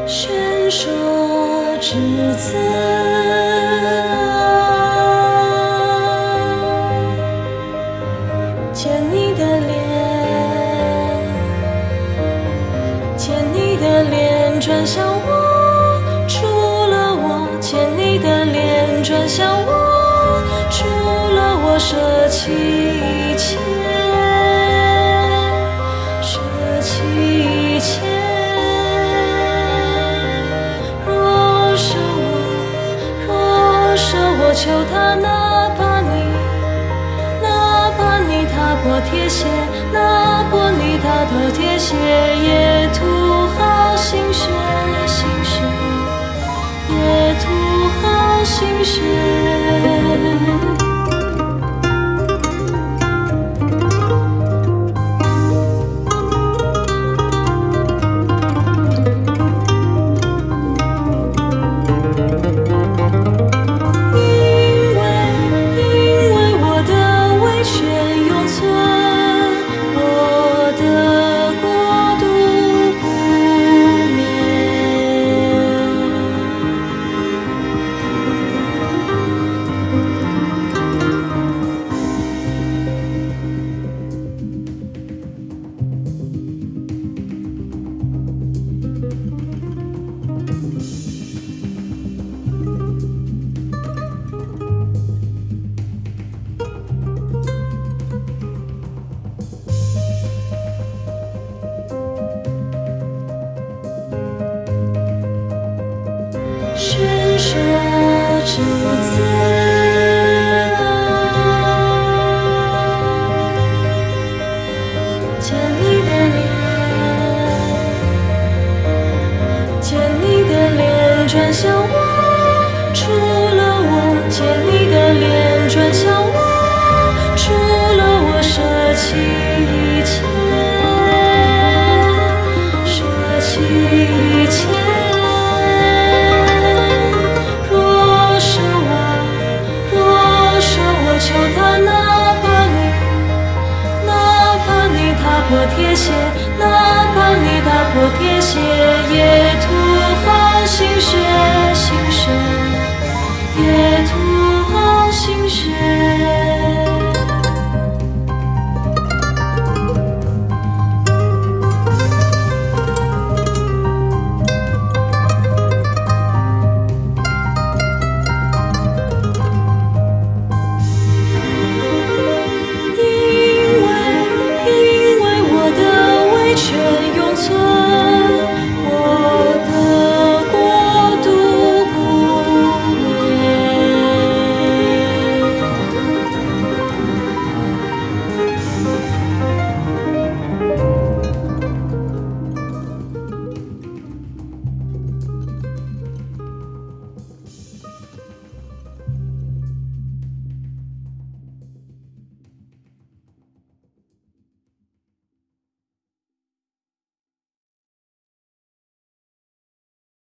宣说之子，牵你的脸，牵你的脸转向我，除了我，牵你的脸转向我，除了我舍弃一切，舍弃一切。我求他，哪怕你踏破铁鞋，哪怕你踏破铁鞋，也涂好心血，心血，也涂好心血。宣说之子，牵你的脸，牵你的脸转向我，除了我，牵你的脸转向我，除了我舍弃一切，舍弃一切。求他，哪怕你踏破铁鞋，哪怕你踏破铁鞋，也涂好心血，心血，也